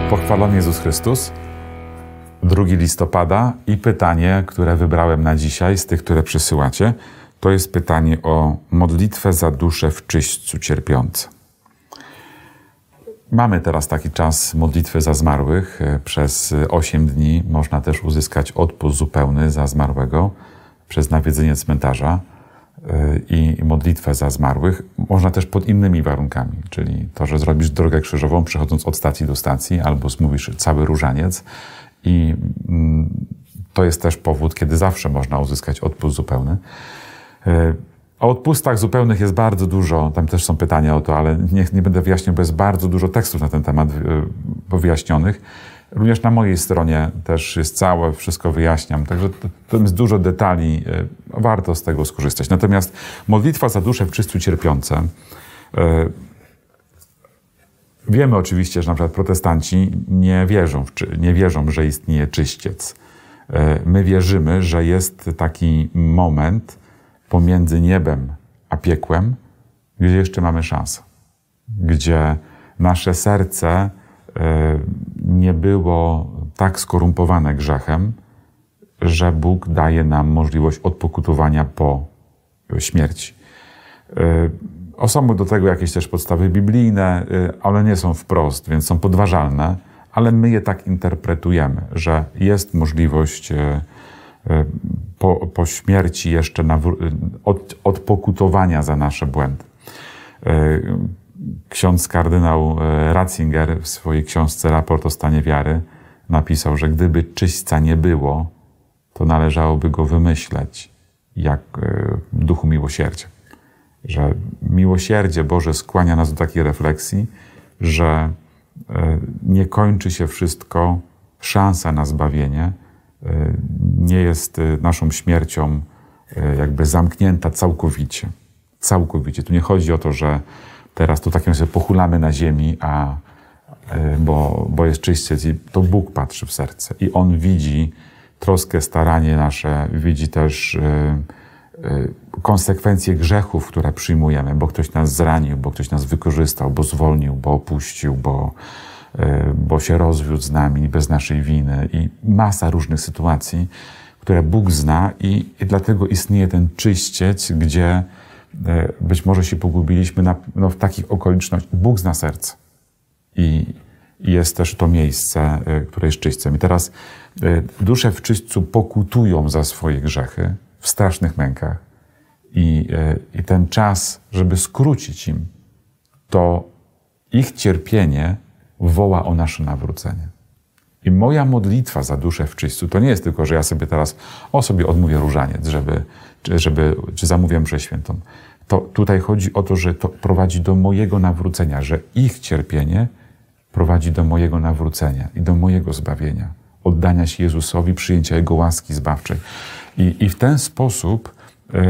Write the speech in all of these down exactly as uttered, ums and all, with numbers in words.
Pochwalony Jezus Chrystus, drugiego listopada, i pytanie, które wybrałem na dzisiaj z tych, które przysyłacie, to jest pytanie o modlitwę za dusze w czyśćcu cierpiące. Mamy teraz taki czas modlitwy za zmarłych. Przez osiem dni można też uzyskać odpust zupełny za zmarłego przez nawiedzenie cmentarza i modlitwę za zmarłych. Można też pod innymi warunkami, czyli to, że zrobisz drogę krzyżową, przechodząc od stacji do stacji, albo zmówisz cały różaniec, i to jest też powód, kiedy zawsze można uzyskać odpust zupełny. O odpustach zupełnych jest bardzo dużo, tam też są pytania o to, ale nie, nie będę wyjaśniał, bo jest bardzo dużo tekstów na ten temat wyjaśnionych. Również na mojej stronie też jest całe, wszystko wyjaśniam, także to, to jest dużo detali, warto z tego skorzystać. Natomiast modlitwa za dusze w czyśćcu cierpiące. Wiemy oczywiście, że na przykład protestanci nie wierzą, w, nie wierzą, że istnieje czyściec. My wierzymy, że jest taki moment pomiędzy niebem a piekłem, gdzie jeszcze mamy szansę. Gdzie nasze serce nie było tak skorumpowane grzechem, że Bóg daje nam możliwość odpokutowania po śmierci. Są do tego jakieś też podstawy biblijne, ale nie są wprost, więc są podważalne, ale my je tak interpretujemy, że jest możliwość po, po śmierci jeszcze od, odpokutowania za nasze błędy. Ksiądz kardynał Ratzinger w swojej książce Raport o stanie wiary napisał, że gdyby czyśćca nie było, to należałoby go wymyśleć jak w duchu miłosierdzia. Że miłosierdzie Boże skłania nas do takiej refleksji, że nie kończy się wszystko, szansa na zbawienie nie jest naszą śmiercią jakby zamknięta całkowicie. Całkowicie. Tu nie chodzi o to, że teraz to takim sobie pochulamy na ziemi, a, bo, bo jest czyściec, i to Bóg patrzy w serce i On widzi troskę, staranie nasze, widzi też konsekwencje grzechów, które przyjmujemy, bo ktoś nas zranił, bo ktoś nas wykorzystał, bo zwolnił, bo opuścił, bo, bo się rozwiódł z nami bez naszej winy, i masa różnych sytuacji, które Bóg zna, i, i dlatego istnieje ten czyściec, gdzie być może się pogubiliśmy na, no, w takich okolicznościach. Bóg zna serce i, i jest też to miejsce, które jest czyśćcem. I teraz dusze w czyśćcu pokutują za swoje grzechy w strasznych mękach, i, i ten czas, żeby skrócić im, to ich cierpienie woła o nasze nawrócenie. I moja modlitwa za duszę w czyśćcu to nie jest tylko, że ja sobie teraz o sobie odmówię różaniec, żeby, żeby, czy zamówię mszę świętą. To tutaj chodzi o to, że to prowadzi do mojego nawrócenia, że ich cierpienie prowadzi do mojego nawrócenia i do mojego zbawienia, oddania się Jezusowi, przyjęcia Jego łaski zbawczej. I, i w ten sposób y,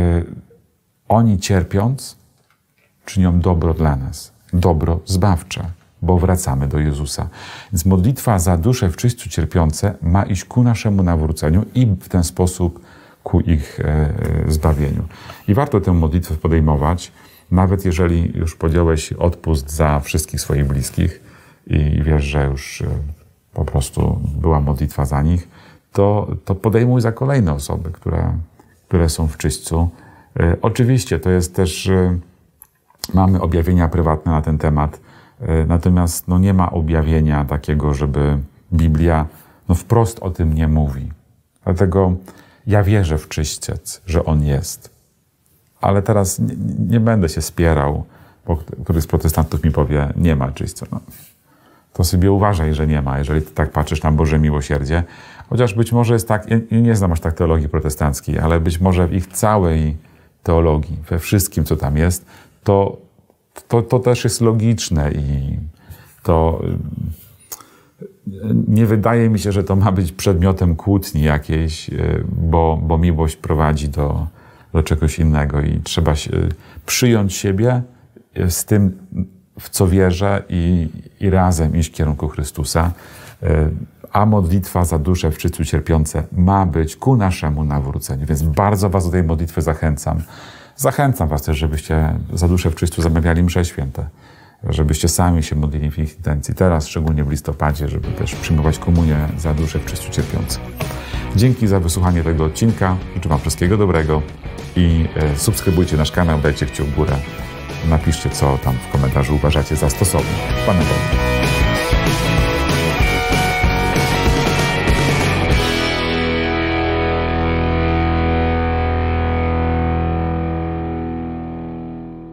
oni cierpiąc czynią dobro dla nas, dobro zbawcze, bo wracamy do Jezusa. Więc modlitwa za dusze w czyśćcu cierpiące ma iść ku naszemu nawróceniu i w ten sposób ku ich e, zbawieniu. I warto tę modlitwę podejmować, nawet jeżeli już podjąłeś odpust za wszystkich swoich bliskich i wiesz, że już e, po prostu była modlitwa za nich, to, to podejmuj za kolejne osoby, które, które są w czyśćcu. E, oczywiście to jest też, e, mamy objawienia prywatne na ten temat, e, natomiast no, nie ma objawienia takiego, żeby Biblia no, wprost o tym nie mówi. Dlatego ja wierzę w czyściec, że on jest. Ale teraz nie, nie będę się spierał, bo któryś z protestantów mi powie, nie ma czyśćca. No, to sobie uważaj, że nie ma, jeżeli ty tak patrzysz na Boże miłosierdzie. Chociaż być może jest tak, ja nie znam aż tak teologii protestanckiej, ale być może w ich całej teologii, we wszystkim, co tam jest, to, to, to też jest logiczne i to nie wydaje mi się, że to ma być przedmiotem kłótni jakiejś, bo, bo miłość prowadzi do, do czegoś innego i trzeba się, przyjąć siebie z tym, w co wierzę, i, i razem iść w kierunku Chrystusa. A modlitwa za dusze w czyśćcu cierpiące ma być ku naszemu nawróceniu. Więc bardzo was do tej modlitwy zachęcam. Zachęcam was też, żebyście za duszę w czyśćcu zamawiali msze święte. żebyście sami się modlili w ich intencji. Teraz, szczególnie w listopadzie, żeby też przyjmować komunię za dusze wszyscy cierpiące. Dzięki za wysłuchanie tego odcinka. Życzę Wam wszystkiego dobrego i e, subskrybujcie nasz kanał, dajcie kciuk w górę. Napiszcie, co tam w komentarzu uważacie za stosowne. Panem Bogiem.